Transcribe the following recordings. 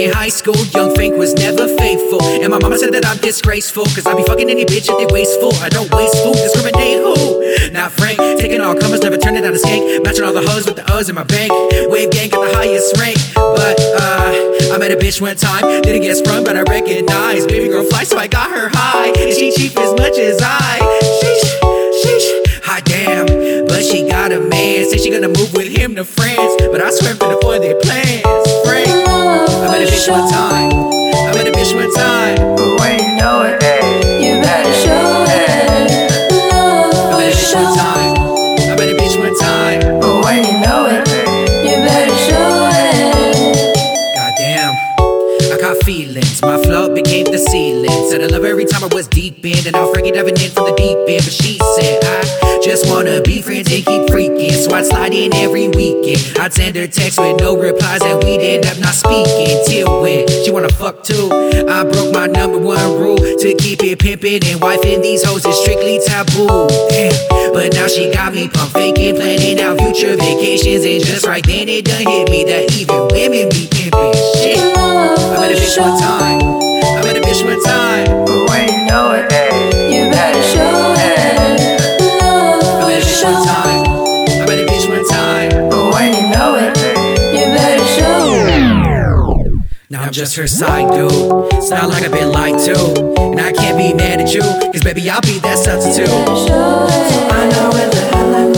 in high school, young Frank was never faithful. And my mama said that I'm disgraceful, cause I be fucking any bitch if they wasteful. I don't waste food, discriminate who? Not Frank, taking all comers, never turning down a skank. Matching all the hoes with the O's in my bank. Wave gang got the highest rank. But I met a bitch one time, didn't get sprung but I recognized. Baby girl fly, so I got her high. And she cheap as much as I. Sheesh, sheesh, hot damn. But she got a man, say she gonna move with him to France. But I swear for the for their plans. Frank, I met a bitch one time. I met a bitch one time. But when you know it, you better show it. I met a bitch one time. I met a bitch one time. But when you know it, you better show it. Goddamn, I caught feelings. My flow became the ceiling. Said I love her every time I was deep in. And now Frankie diving in from the deep end. But she said I just wanna be friends and keep freaking. So I'd slide in every weekend. I'd send her texts with no replies and we'd end up not speaking. Till when she wanna fuck too. I broke my number one rule to keep it pimpin' and wifing these hoes is strictly taboo. Damn, but now she got me pump faking, planning out future vacations. And just right then it done hit me that even women be pimpin'. Shit, I met a bitch one time. I met a bitch one time. But when you know it, you better show it. I met a bitch one time. I met a bitch one time. But when you know it, you better show it. Now I'm just her side dude. It's not like I've been lied to. And I can't be mad at you, cause baby I'll be that substitute. I know where the hell I'm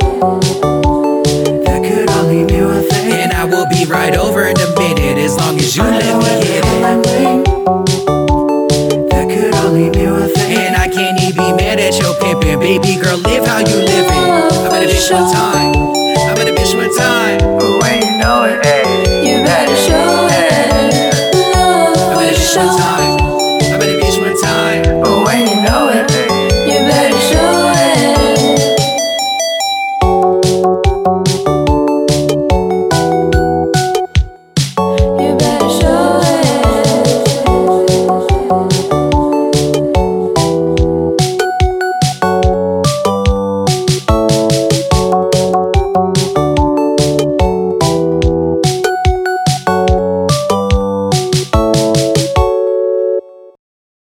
That could only mean one thing. And I will be right over in a minute, as long as you let me hit it. That could only mean one thing. And I can't even be mad at your pimpin'. Baby girl, live how you livin'. I met a bitch one time.